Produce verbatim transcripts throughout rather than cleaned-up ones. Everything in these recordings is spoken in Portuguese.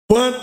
Quando,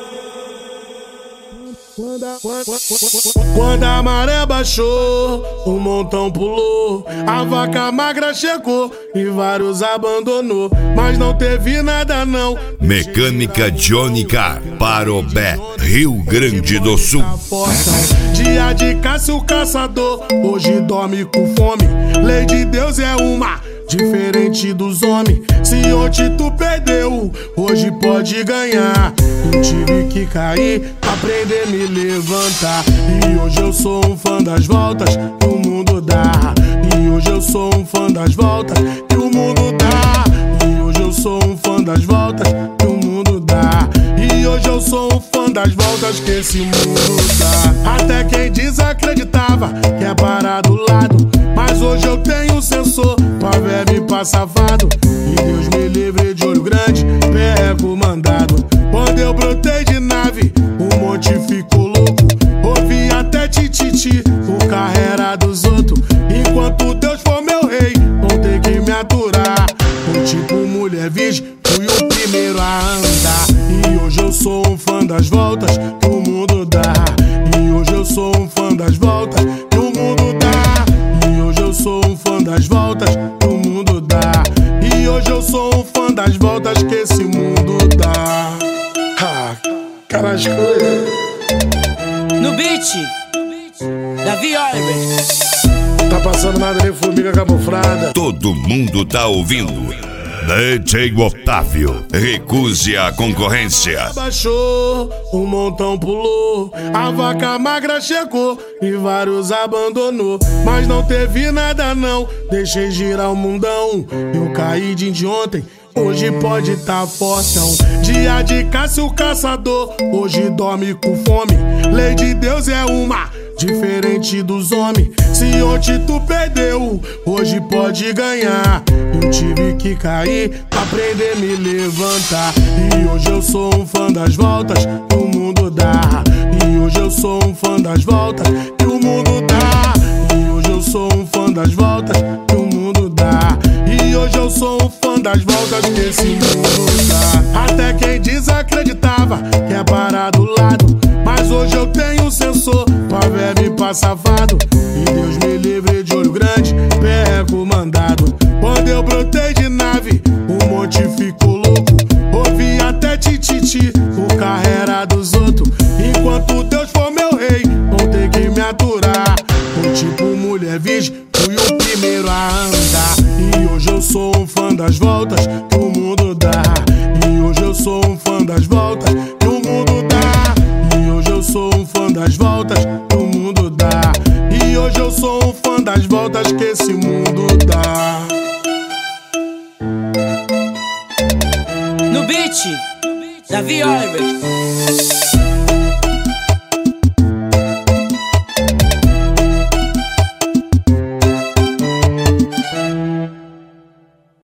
quando a maré baixou, o montão pulou, a vaca magra chegou e vários abandonou, mas não teve nada não. Mecânica Johnny Car, Parobé, Rio Grande do Sul. Dia de caça o caçador, hoje dorme com fome. Lei de Deus é uma, diferente dos homens. Se ontem tu perdeu, hoje pode ganhar. Eu tive que cair pra aprender a me levantar. E hoje eu sou um fã das voltas que o mundo dá. E hoje eu sou um fã das voltas que o mundo dá. E hoje eu sou um fã das voltas que o mundo dá. E hoje eu sou um fã das voltas que esse mundo dá. Até quem desacreditava que é parar do lado, mas hoje eu tenho sensor pra verme pra safado. E Deus me livre de olho grande, pego mandado. Quando eu brotei de nave, o monte ficou louco. Ouvi até tititi, o carro era dos outros. Enquanto Deus for meu rei, vão ter que me aturar. O tipo mulher virgem, fui o primeiro a andar. E hoje eu sou um fã das voltas que o mundo dá. E hoje eu sou um fã das voltas que o mundo dá. E hoje eu sou um fã das voltas que o mundo dá. E hoje eu sou um fã das voltas que esse mundo dá. Ah, cara as coisas. No beat, Davi Oliver. Tá passando nada nem formiga camuflada. Todo mundo tá ouvindo. D J Otávio, recuse a concorrência. Baixou, o montão pulou, a vaca magra chegou e vários abandonou, mas não teve nada não. Deixei girar o mundão, eu caí de ontem, hoje pode tá fortão. Dia de caça o caçador, hoje dorme com fome. Lei de Deus é uma, diferente dos homens. Se ontem tu perdeu, hoje pode ganhar. Eu tive que cair pra aprender a me levantar. E hoje eu sou um fã das voltas que o mundo dá. E hoje eu sou um fã das voltas que o mundo dá. E hoje eu sou um fã das voltas que o mundo dá. E hoje eu sou um fã das voltas que esse mundo dá. Até quem desacreditava que é parar do lado, mas hoje eu tenho sensor pra verme pra safado. E Deus me livre de olho grande, pego mandado. Quando eu brotei de nave, o monte ficou louco. Ouvi até tititi, o carro era dos outros. Enquanto Deus for meu rei, vão ter que me aturar. O tipo mulher virgem, fui o primeiro a andar. E hoje eu sou um fã das voltas que o mundo dá. E hoje eu sou um fã das voltas que o mundo dá. E hoje eu sou um fã das voltas que o mundo dá. E hoje eu sou um fã das voltas que esse mundo dá. No beat, Davi Oliver.